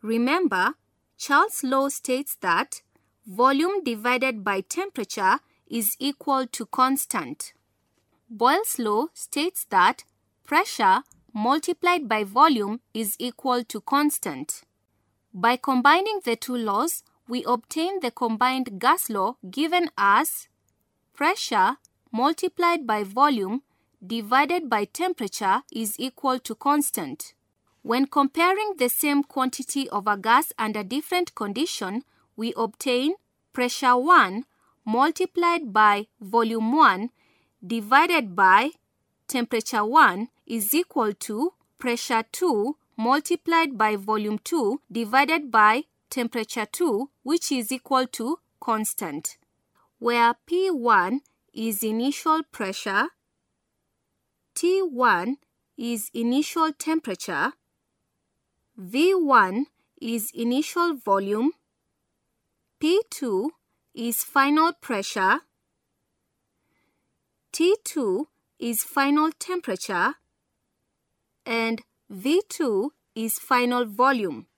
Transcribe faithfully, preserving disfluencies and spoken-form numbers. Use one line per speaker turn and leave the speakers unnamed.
Remember, Charles' law states that volume divided by temperature is equal to constant. Boyle's law states that pressure multiplied by volume is equal to constant. By combining the two laws, we obtain the combined gas law given as pressure multiplied by volume divided by temperature is equal to constant. When comparing the same quantity of a gas under different condition, we obtain pressure one multiplied by volume one divided by temperature one is equal to pressure two multiplied by volume two divided by temperature two, which is equal to constant, where P one is initial pressure, T one is initial temperature, V one is initial volume, P two is final pressure, T two is final temperature, and V two is final volume.